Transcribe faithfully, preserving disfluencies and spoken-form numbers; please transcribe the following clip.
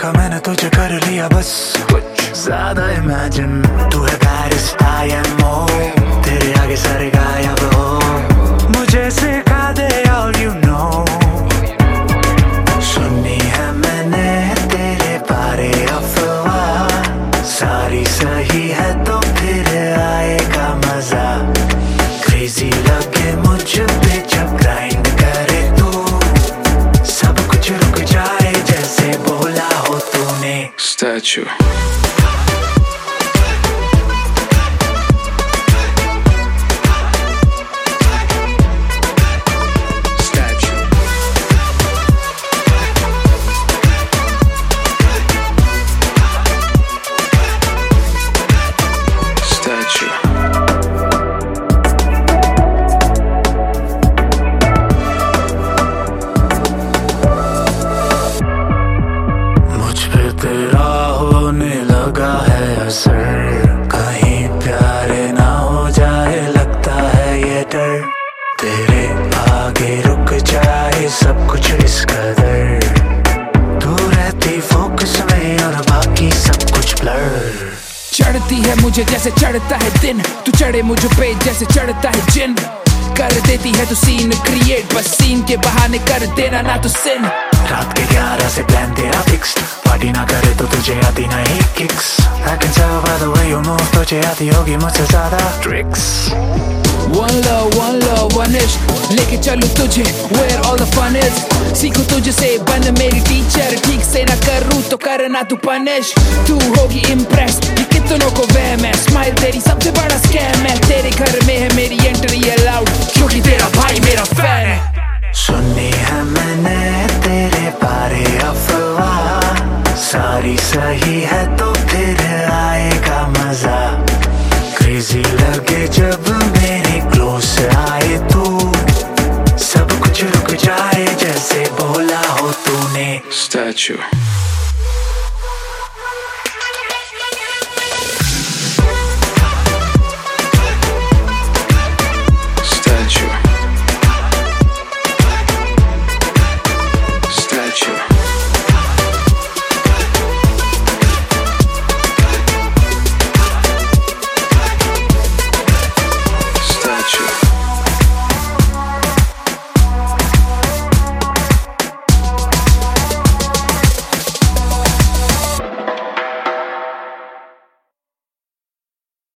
देखा मैंने तुझे कर लिया बस कुछ ज्यादा इमेजिन। तू है पेरिस आईएमओ, तेरे आगे सारे गायब हो। मुझे सिखा दे all you know। सुनी है मैंने तेरे बारे अफवाह, सारी सही है तो फिर आएगा मजा। क्रेजी लगे मुझ पे जब ग्राइंड करे तू, सब कुछ रुक जाए जैसे बोला हो तूने। Statue तेरा होने लगा है असर, कहीं प्यारे ना हो जाए लगता है ये डर। तेरे आगे रुक जाए सब कुछ इस कदर, तू रहती फोकस में और बाकी सब कुछ ब्लर। चढ़ती है मुझे जैसे चढ़ता है दिन, तू चढ़े मुझ पे जैसे चढ़ता है जिन। कर देती है तू सीन क्रिएट, बस सीन के बहाने कर देना ना तू सिन। रात के ग्यारह से प्लान तेरा फिक्स्ड, पार्टी ना करे तो तुझे आती नहीं kicks. I can tell by the way you move, तुझे आती होगी मुझसे ज्यादा tricks. One love, one love, one ish, लेके चलूं तुझे where all the fun is। सीखूं तुझसे बन मेरी टीचर, ठीक से ना करूं तो करना तू पनिश। तू होगी इम्प्रेस, ये कितनों को वहम है, स्माइल तेरी सबसे बड़ा स्कैम है। तेरे घर में है मेरी एंट्री अलाउड, क्योंकि तेरा भाई मेरा फैन है। सुनी है मैंने तेरे बारे अफवाह, सारी सही है तो फिर आएगा मजा। क्रेजी लगे जब मेरे क्लोज आए तू, सब कुछ रुक जाए जैसे बोला हो तूने। Statue